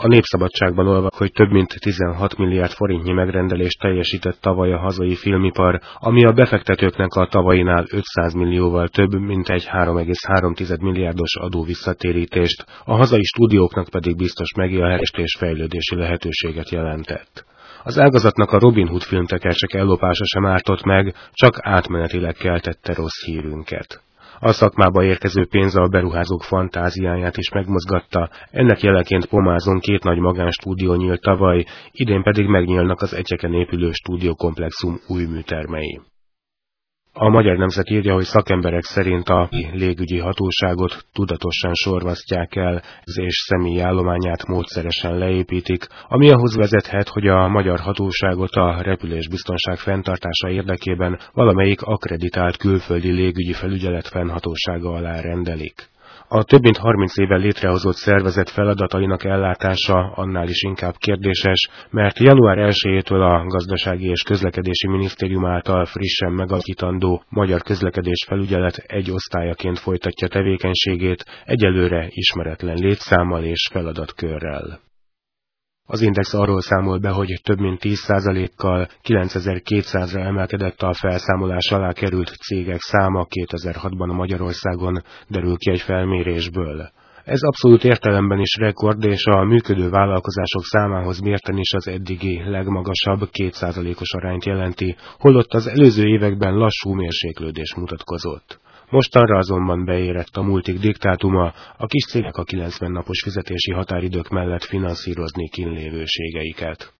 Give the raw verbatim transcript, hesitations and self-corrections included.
A Népszabadságban olvasható, hogy több mint tizenhat milliárd forintnyi megrendelést teljesített tavaly a hazai filmipar, ami a befektetőknek a tavainál ötszáz millióval több, mint egy három egész három milliárdos adóvisszatérítést, a hazai stúdióknak pedig biztos megélhetést és fejlődési lehetőséget jelentett. Az ágazatnak a Robin Hood filmtekercsek ellopása sem ártott meg, csak átmenetileg keltette rossz hírünket. A szakmába érkező pénz a beruházók fantáziáját is megmozgatta, ennek jeleként Pomázon két nagy magánstúdió nyílt tavaly, idén pedig megnyílnak az Etyeken épülő stúdiókomplexum új műtermei. A Magyar Nemzet írja, hogy szakemberek szerint a légügyi hatóságot tudatosan sorvasztják el, és személyi állományát módszeresen leépítik, ami ahhoz vezethet, hogy a magyar hatóságot a repülésbiztonság fenntartása érdekében valamelyik akkreditált külföldi légügyi felügyelet fennhatósága alá rendelik. A több mint harminc éve létrehozott szervezet feladatainak ellátása annál is inkább kérdéses, mert január elsejétől a Gazdasági és Közlekedési Minisztérium által frissen megalakítandó Magyar Közlekedés Felügyelet egy osztályaként folytatja tevékenységét, egyelőre ismeretlen létszámmal és feladatkörrel. Az Index arról számol be, hogy több mint tíz százalékkal kilencezer-kétszázra emelkedett a felszámolás alá került cégek száma kétezer-hatban Magyarországon, derül ki egy felmérésből. Ez abszolút értelemben is rekord, és a működő vállalkozások számához mérten is az eddigi legmagasabb két százalékos arányt jelenti, holott az előző években lassú mérséklődés mutatkozott. Mostanra azonban beérett a multik diktátuma, a kis cégek a kilencven napos fizetési határidők mellett finanszírozni kínlévőségeiket.